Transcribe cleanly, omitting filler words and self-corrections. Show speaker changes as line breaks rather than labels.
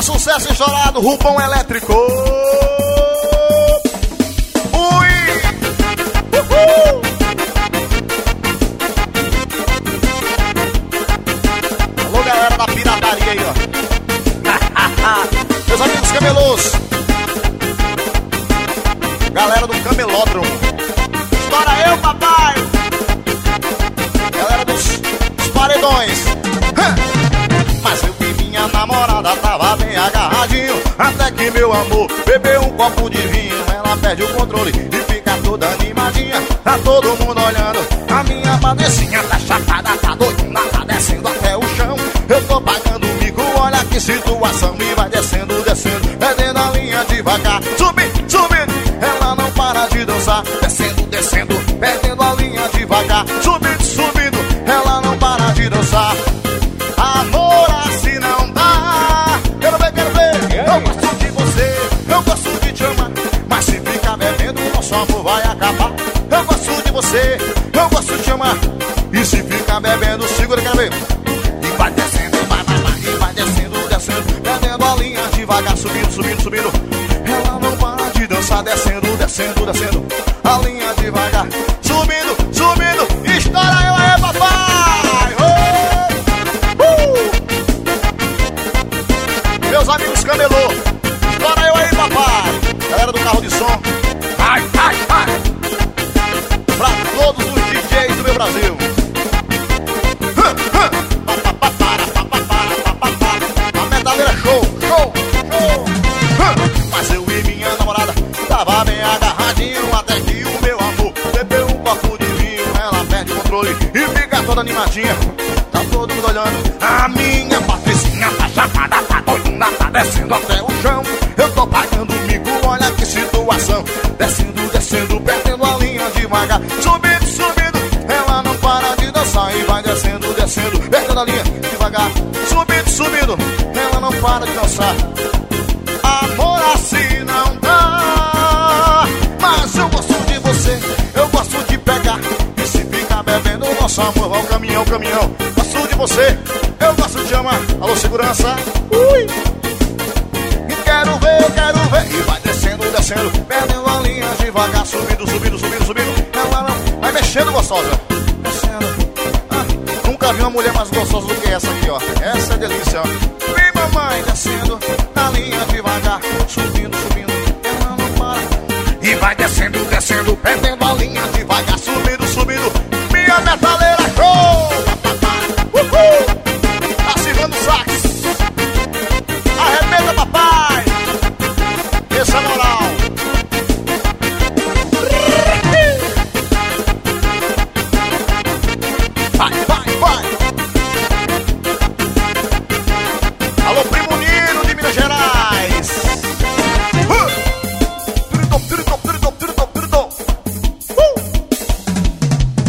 sucesso estourado, Rubão Elétrico. Ui! Uhul! Alô, galera da pirataria aí, ó. Meus amigos camelôs, galera do camelódromo, estoura eu, papai. Galera dos paredões. Mas eu e minha namorada tava bem agarradinho, até que meu amor bebeu um copo de vinho. Ela perde o controle e fica toda animadinha, tá todo mundo olhando. A minha padecinha tá chapada, tá doidinha, tá descendo até o chão. Eu tô pagando o mico, olha que situação. E vai descendo, descendo, perdendo a linha devagar. Subindo, subindo, ela não para de dançar. Descendo, descendo, perdendo a linha devagar. Subindo, subindo, ela não para de dançar. Amor, assim não dá. Quero ver, quero ver. Eu gosto de você, eu gosto de te amar, mas se ficar bebendo, nosso amor vai acabar. Eu gosto de você, eu gosto de te amar, e se ficar bebendo, segura, quero ver. E vai descendo, vai, vai, vai, e vai descendo, descendo, perdendo a linha devagar, subindo, subindo, subindo. Ela não para de dançar, descendo, descendo, descendo, a linha devagar, subindo, subindo. Estoura eu aí, papai! Meus amigos camelô, estoura eu aí, papai. Galera do carro de som, ai, ai, ai. Pra todos os DJs do meu Brasil. A metaleira show, show, show. Mas eu e minha namorada tava bem agarradinho, até que o meu amor bebeu um copo de vinho. Ela perde o controle e fica toda animadinha, tá todo mundo olhando. A minha patricinha tá chapada, tá doidinha, tá descendo até o chão. Eu tô pagando o mico, olha que situação. Descendo, descendo, perdendo a linha devagar. Subindo, subindo, ela não para de dançar. E vai descendo, descendo, perdendo a linha devagar. Subindo, subindo, ela não para de dançar. Amor, assim não dá. Mas eu gosto de você, eu gosto de pegar, e se ficar bebendo, nosso amor vai ao caminhão, caminhão. Gosto de você, eu gosto de te amar. Alô, segurança. Ui! E quero ver, e vai descendo, descendo, perdendo a linha devagar, subindo, subindo, subindo, subindo. Ela não vai mexendo, gostosa, descendo. Nunca vi uma mulher mais gostosa do que essa aqui, ó. Essa é delícia, ó. Vem, mamãe, descendo, na linha devagar, subindo, subindo. Ela não para. E vai descendo, descendo, perdendo a linha devagar, subindo.